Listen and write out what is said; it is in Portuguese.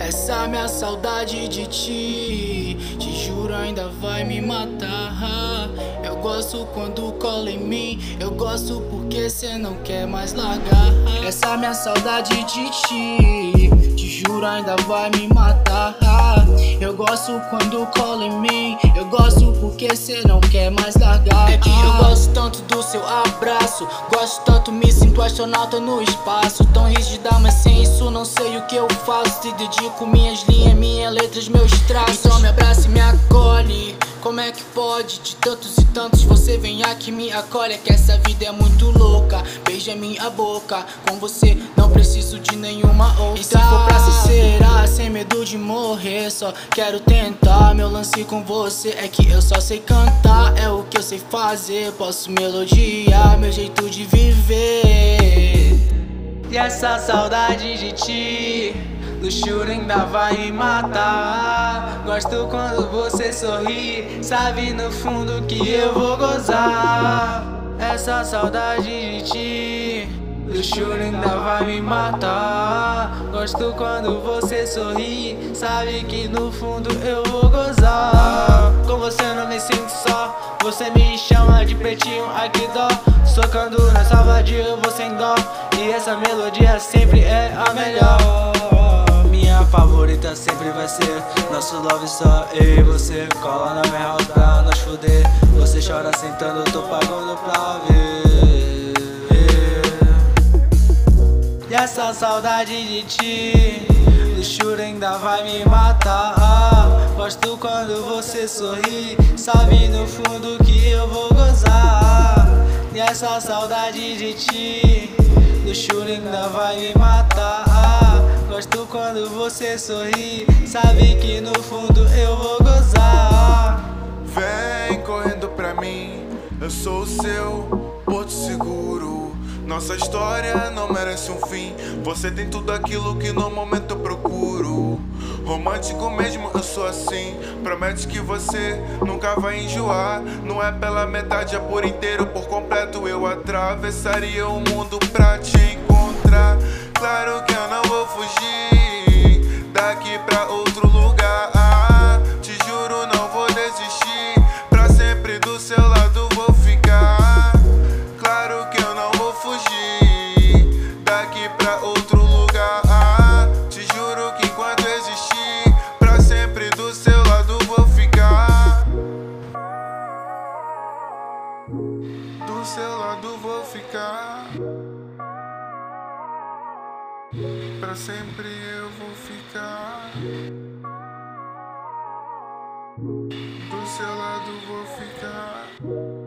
Essa minha saudade de ti, te juro ainda vai me matar. Eu gosto quando cola em mim, eu gosto porque cê não quer mais largar. Essa minha saudade de ti, te juro ainda vai me matar. Eu gosto quando cola em mim, eu gosto porque cê não quer mais largar. É que eu gosto tanto do seu abraço, gosto tanto, me sinto astronauta no espaço. Tão rígida, mas sem isso não sei o que eu faço. Te dedico minhas linhas, minhas letras, meus traços. Então me abraça e me acolhe. Como é que pode? De tantos e tantos você vem aqui me acolhe. É que essa vida é muito louca, beija minha boca. Com você não preciso de nenhuma outra. E se for pra ser será, sem medo de morrer, só quero tentar. Meu lance com você é que eu só sei cantar, é o que eu sei fazer. Posso melodiar meu jeito de viver. E essa saudade de ti, luxúria ainda vai me matar. Gosto quando você sorri, sabe no fundo que eu vou gozar. Essa saudade de ti, luxúria ainda vai me matar. Gosto quando você sorri, sabe que no fundo eu vou gozar. Com você eu não me sinto só, você me chama de pretinho, ai que dó. Socando na salvadia eu vou sem dó, e essa melodia sempre é a melhor. Minha favorita sempre vai ser nosso love só eu e você. Cola na minha house pra nós fuder. Você chora sentando, eu tô pagando pra ver. E essa saudade de ti, luxúria ainda vai me matar. Gosto quando você sorri, sabe no fundo que eu vou gozar. E essa saudade de ti, luxúria ainda vai me matar. Gosto quando você sorri, sabe que no fundo eu vou gozar. Vem correndo pra mim, eu sou o seu porto seguro. Nossa história não merece um fim, você tem tudo aquilo que no momento eu procuro. Romântico mesmo, eu sou assim. Promete que você nunca vai enjoar. Não é pela metade, é por inteiro, por completo. Eu atravessaria o mundo pra te encontrar. Claro que eu não vou fugir daqui pra outro lugar. Te juro, não vou desistir. Pra sempre do seu lado vou ficar. Claro que eu não vou fugir daqui pra outro lugar. Te juro que enquanto existir, pra sempre do seu lado vou ficar. Do seu lado vou ficar. Pra sempre eu vou ficar. Do seu lado vou ficar.